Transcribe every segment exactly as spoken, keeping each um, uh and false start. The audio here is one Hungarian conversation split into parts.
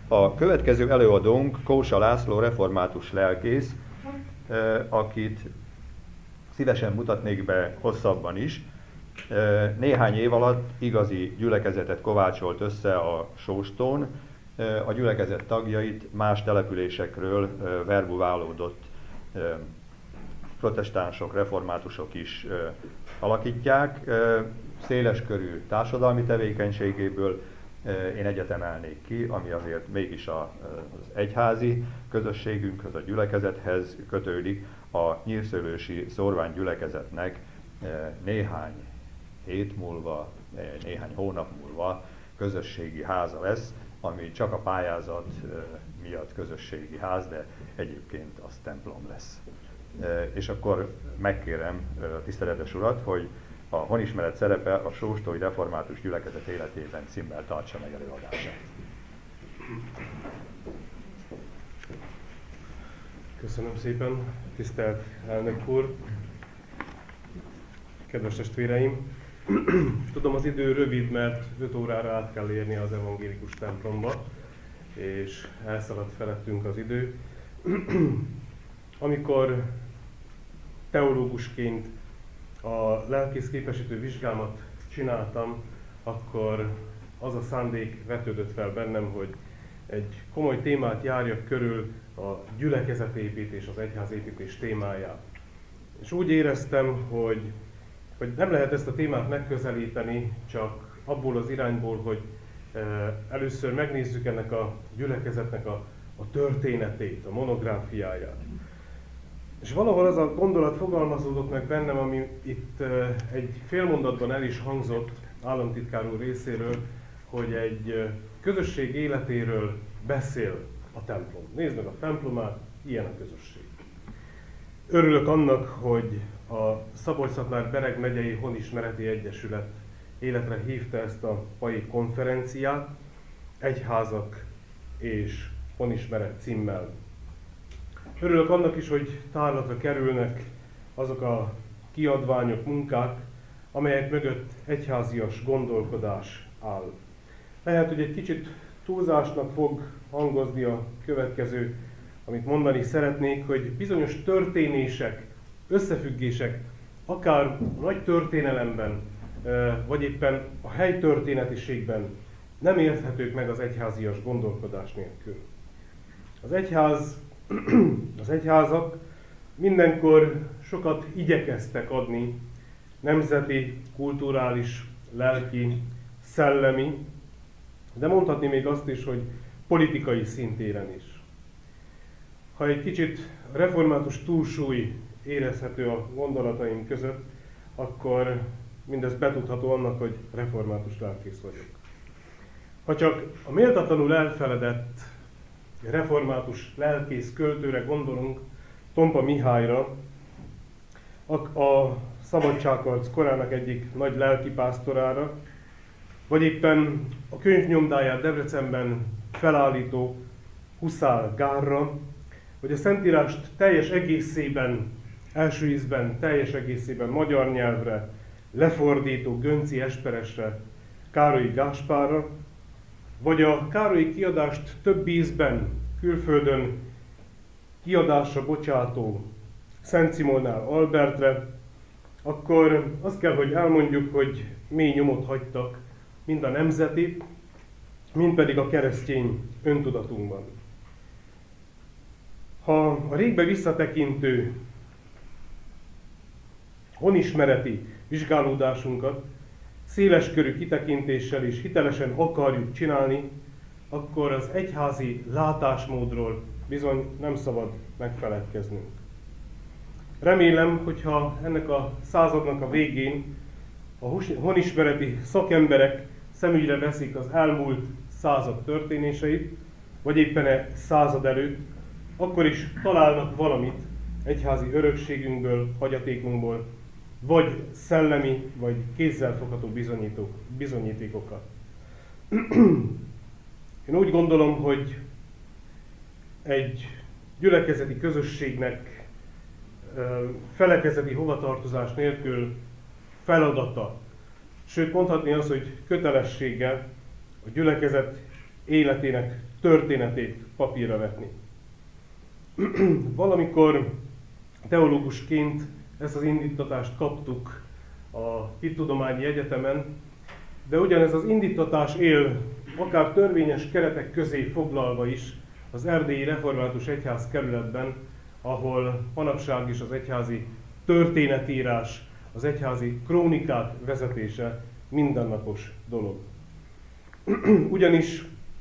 A következő előadónk Kósa László református lelkész, akit szívesen mutatnék be hosszabban is. Néhány év alatt igazi gyülekezetet kovácsolt össze a Sóstón, a gyülekezet tagjait más településekről verbuválódott protestánsok, reformátusok is alakítják. Széleskörű társadalmi tevékenységéből én egyet emelnék ki, ami azért mégis az egyházi közösségünkhöz, a gyülekezethez kötődik. A nyírszőlősi szórvány gyülekezetnek néhány hét múlva, néhány hónap múlva közösségi háza lesz, ami csak a pályázat miatt közösségi ház, de egyébként az templom lesz. És akkor megkérem a tiszteletes urat, hogy a honismeret szerepe a sóstói református gyülekezet életében címmel tartsa meg előadását. Köszönöm szépen, tisztelt elnök úr, kedves testvéreim! Tudom, az idő rövid, mert öt órára át kell érni az evangélikus templomba, és elszaladt felettünk az idő. Amikor teológusként a lelkész képesítő vizsgámat csináltam, akkor az a szándék vetődött fel bennem, hogy egy komoly témát járjak körül, a gyülekezetépítés, az egyházépítés témáját. És úgy éreztem, hogy, hogy nem lehet ezt a témát megközelíteni csak abból az irányból, hogy először megnézzük ennek a gyülekezetnek a, a történetét, a monográfiáját. És valahol az a gondolat fogalmazódott meg bennem, ami itt egy félmondatban el is hangzott államtitkár úr részéről, hogy egy közösség életéről beszél a templom. Nézd meg a templomát, ilyen a közösség. Örülök annak, hogy a Szabolcs-Szatmár-Bereg megyei Honismereti Egyesület életre hívta ezt a mai konferenciát, Egyházak és Honismeret címmel. Örülök annak is, hogy tárlatra kerülnek azok a kiadványok, munkák, amelyek mögött egyházias gondolkodás áll. Lehet, hogy egy kicsit túlzásnak fog hangozni a következő, amit mondani szeretnék, hogy bizonyos történések, összefüggések, akár a nagy történelemben, vagy éppen a helytörténetiségben nem érthetők meg az egyházias gondolkodás nélkül. Az egyház, az egyházak mindenkor sokat igyekeztek adni nemzeti, kulturális, lelki, szellemi, de mondhatni még azt is, hogy politikai szintéren is. Ha egy kicsit református túlsúly érezhető a gondolataim között, akkor mindez betudható annak, hogy református lelkész vagyok. Ha csak a méltatlanul elfeledett református lelkész költőre gondolunk, Tompa Mihályra, a szabadságharc korának egyik nagy lelkipásztorára, vagy éppen a könyvnyomdáját Debrecenben felállító Huszár Gárra, vagy a Szentírást teljes egészében, első ízben, teljes egészében magyar nyelvre lefordító Gönczy Esperesre, Károlyi Gáspárra, vagy a Károlyi kiadást több ízben, külföldön kiadásra bocsátó Szent Simonnál Albertre, akkor azt kell, hogy elmondjuk, hogy mély nyomot hagytak mind a nemzeti, mind pedig a keresztény öntudatunkban. Ha a régbe visszatekintő honismereti vizsgálódásunkat széleskörű kitekintéssel és hitelesen akarjuk csinálni, akkor az egyházi látásmódról bizony nem szabad megfeledkeznünk. Remélem, hogyha ennek a századnak a végén a honismereti szakemberek szemügyre veszik az elmúlt század történéseit, vagy éppen e század előtt, akkor is találnak valamit egyházi örökségünkből, hagyatékunkból, vagy szellemi, vagy kézzelfogható bizonyítékokat. Én úgy gondolom, hogy egy gyülekezeti közösségnek felekezeti hovatartozás nélkül feladata, sőt mondhatni az, hogy kötelessége a gyülekezet életének történetét papírra vetni. Valamikor teológusként ezt az indítatást kaptuk a Hittudományi Egyetemen, de ugyanez az indítatás él, akár törvényes keretek közé foglalva is az Erdélyi Református Egyház kerületben, ahol manapság is az egyházi történetírás, az egyházi krónikák vezetése mindennapos dolog. Ugyanis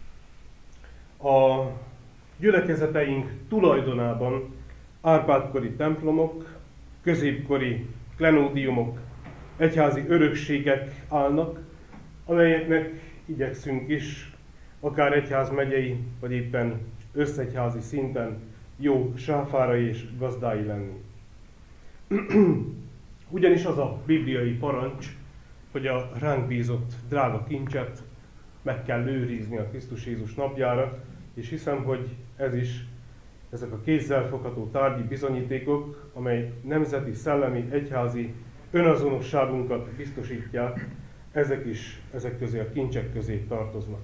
a gyülekezeteink tulajdonában Árpád-kori templomok, középkori klenódiumok, egyházi örökségek állnak, amelyeknek igyekszünk is, akár egyházmegyei, vagy éppen összegyházi szinten jó sáfárai és gazdái lenni. Ugyanis az a bibliai parancs, hogy a ránk bízott drága kincset meg kell őrizni a Krisztus Jézus napjára, és hiszem, hogy ez is, ezek a kézzelfogható tárgyi bizonyítékok, amely nemzeti, szellemi, egyházi önazonosságunkat biztosítják, ezek is ezek közé a kincsek közé tartoznak.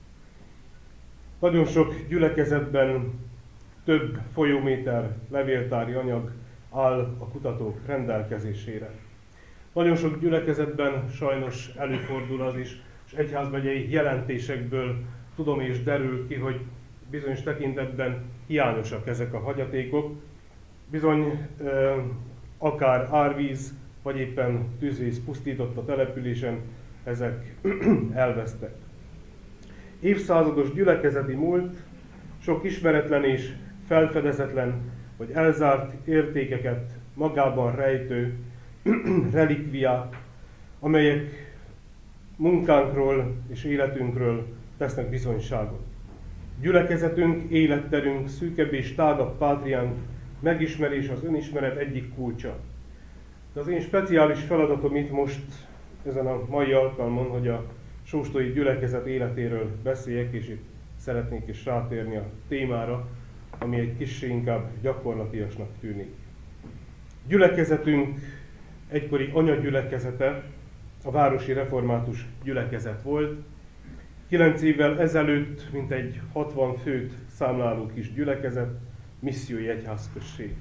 Nagyon sok gyülekezetben több folyóméter levéltári anyag áll a kutatók rendelkezésére. Nagyon sok gyülekezetben sajnos előfordul az is, és egyházmegyei jelentésekből tudom és derül ki, hogy bizonyos tekintetben hiányosak ezek a hagyatékok. Bizony eh, akár árvíz, vagy éppen tűzvész pusztított a településen, ezek elvesztek. Évszázados gyülekezeti múlt, sok ismeretlen és felfedezetlen, vagy elzárt értékeket magában rejtő relikviák, amelyek munkánkról és életünkről tesznek bizonyságot. Gyülekezetünk, életterünk, szűkebb és tágabb pátriánk megismerés az önismeret egyik kulcsa. De az én speciális feladatom itt most, ezen a mai alkalmon, hogy a sóstói gyülekezet életéről beszéljek, és itt szeretnék is rátérni a témára, ami egy kissé inkább gyakorlatiasnak tűnik. Gyülekezetünk egykori anyagyülekezete, a városi református gyülekezet volt. Kilenc évvel ezelőtt mintegy hatvan főt számláló kis gyülekezet, missziói egyházközség.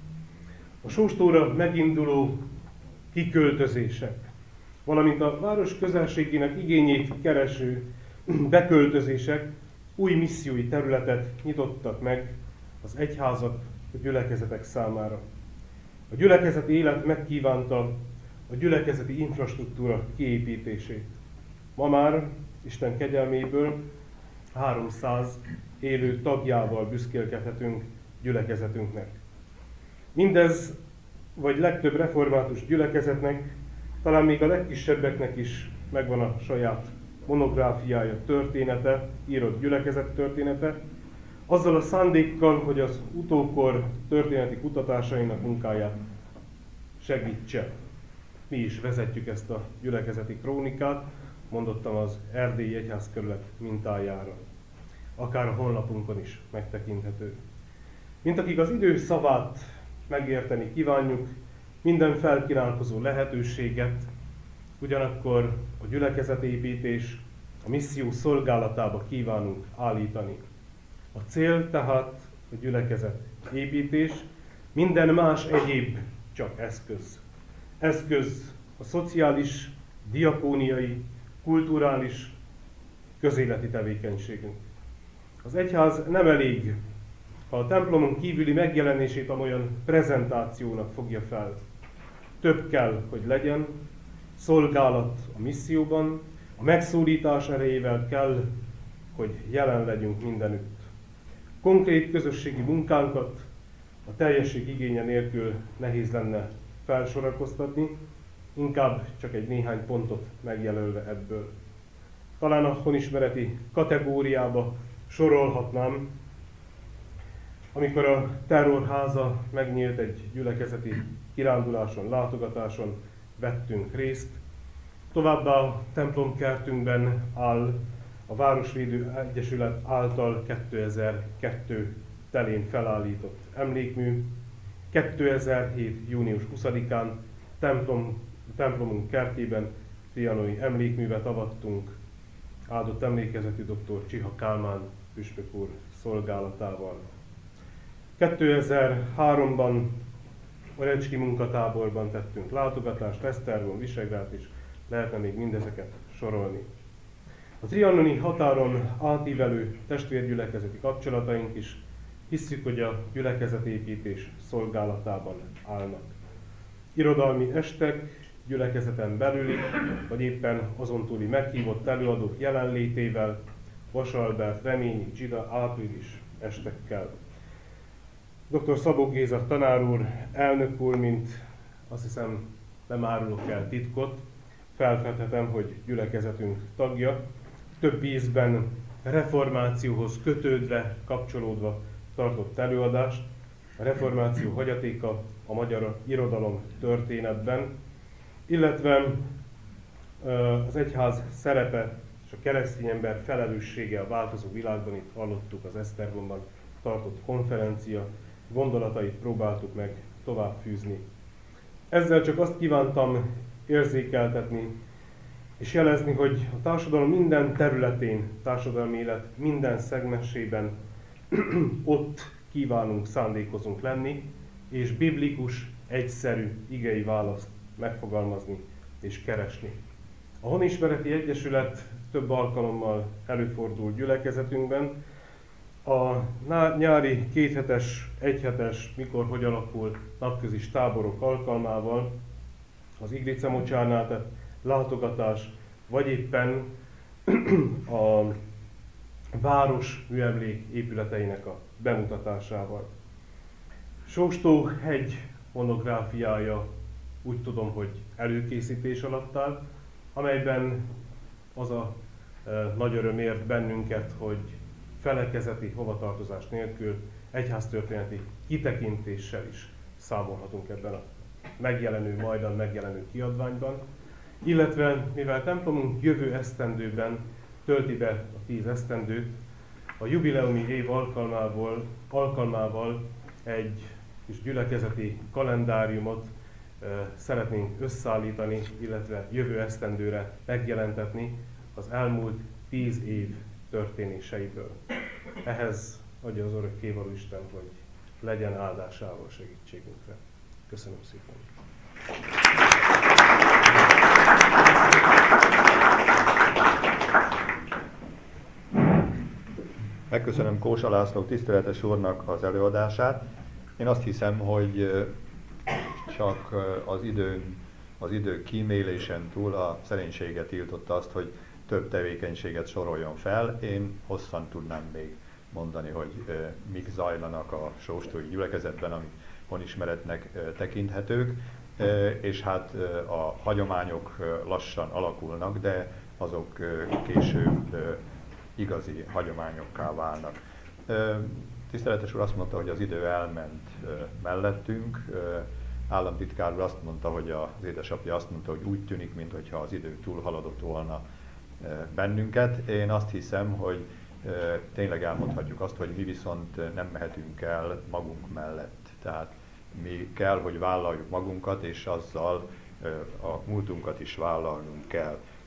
A sóstóra meginduló kiköltözések, valamint a város közelségének igényét kereső beköltözések új missziói területet nyitottak meg az egyházak, a gyülekezetek számára. A gyülekezeti élet megkívánta a gyülekezeti infrastruktúra kiépítését. Ma már Isten kegyelméből háromszáz élő tagjával büszkélkedhetünk gyülekezetünknek. Mindez, vagy legtöbb református gyülekezetnek, talán még a legkisebbeknek is megvan a saját monográfiája, története, írott gyülekezet története, azzal a szándékkal, hogy az utókor történeti kutatásainak munkáját segítse. Mi is vezetjük ezt a gyülekezeti krónikát, mondottam az Erdélyi Egyházkerület mintájára. Akár a honlapunkon is megtekinthető. Mint akik az idő szavát megérteni kívánjuk, minden felkínálkozó lehetőséget, ugyanakkor a gyülekezetépítés, a misszió szolgálatába kívánunk állítani. A cél tehát a gyülekezet építés, minden más egyéb csak eszköz. Eszköz a szociális, diakóniai, kulturális, közéleti tevékenységünk. Az egyház nem elég, ha a templomon kívüli megjelenését amolyan prezentációnak fogja fel. Több kell, hogy legyen, szolgálat a misszióban, a megszólítás erejével kell, hogy jelen legyünk mindenütt. Konkrét közösségi munkánkat a teljesség igénye nélkül nehéz lenne felsorakoztatni, inkább csak egy néhány pontot megjelölve ebből. Talán a honismereti kategóriába sorolhatnám, amikor a terrorháza megnyílt, egy gyülekezeti kiránduláson, látogatáson vettünk részt. Továbbá a templomkertünkben áll a Városvédő Egyesület által kétezer-kettő telén felállított emlékmű. kétezer-hét. június huszadikán templom, templomunk kertjében trianoni emlékművet avattunk áldott emlékezetű dr. Csiha Kálmán püspök úr szolgálatával. kétezer-háromban a Recski munkatáborban tettünk látogatást, Esztergom, Visegrád is, lehetne még mindezeket sorolni. A trianoni határon átívelő testvérgyülekezeti kapcsolataink is hisszük, hogy a gyülekezetépítés szolgálatában állnak. Irodalmi estek, gyülekezeten belüli, vagy éppen azon túli meghívott előadók jelenlétével, Vasalbert, Reményi, Dzsida, április estekkel. doktor Szabó Géza tanár úr, elnök úr, mint azt hiszem nem árulok el titkot, felfedhetem, hogy gyülekezetünk tagja, több ízben reformációhoz kötődve, kapcsolódva tartott előadást, a reformáció hagyatéka a magyar irodalom történetben, illetve az egyház szerepe és a keresztény ember felelőssége a változó világban, itt hallottuk az Esztergomban tartott konferencia, gondolatait próbáltuk meg továbbfűzni. Ezzel csak azt kívántam érzékeltetni és jelezni, hogy a társadalom minden területén, társadalmi élet minden szegmensében ott kívánunk, szándékozunk lenni, és biblikus, egyszerű igei választ megfogalmazni és keresni. A Honismereti Egyesület több alkalommal előfordul gyülekezetünkben. A nyári kéthetes, egyhetes, mikor hogy alakul napközis táborok alkalmával az Iglice mocsárnál tett látogatás, vagy éppen a város műemlék épületeinek a bemutatásával. Sóstó-hegy monográfiája úgy tudom, hogy előkészítés alatt áll, amelyben az a e, nagy öröm ért bennünket, hogy felekezeti hovatartozás nélkül egyháztörténeti kitekintéssel is számolhatunk ebben a megjelenő, majdan megjelenő kiadványban, illetve mivel templomunk jövő esztendőben tölti be a tíz esztendőt, a jubileumi év alkalmával, alkalmával egy kis gyülekezeti kalendáriumot e, szeretnénk összeállítani, illetve jövő esztendőre megjelentetni az elmúlt tíz év történéseiből. Ehhez adja az örökkévaló Isten, hogy legyen áldásával segítségünkre. Köszönöm szépen! Megköszönöm Kósa László tiszteletes úrnak az előadását. Én azt hiszem, hogy csak az idő, az idő kímélésen túl a szerénységet tiltotta azt, hogy több tevékenységet soroljon fel. Én hosszan tudnám még mondani, hogy mik zajlanak a sóstói gyülekezetben, amik honismeretnek tekinthetők, és hát a hagyományok lassan alakulnak, de azok később igazi hagyományokká válnak. Tiszteletes úr azt mondta, hogy az idő elment mellettünk, államtitkár úr azt mondta, hogy az édesapja azt mondta, hogy úgy tűnik, mintha az idő túlhaladott volna bennünket. Én azt hiszem, hogy tényleg elmondhatjuk azt, hogy mi viszont nem mehetünk el magunk mellett. Tehát mi kell, hogy vállaljuk magunkat, és azzal a múltunkat is vállalnunk kell.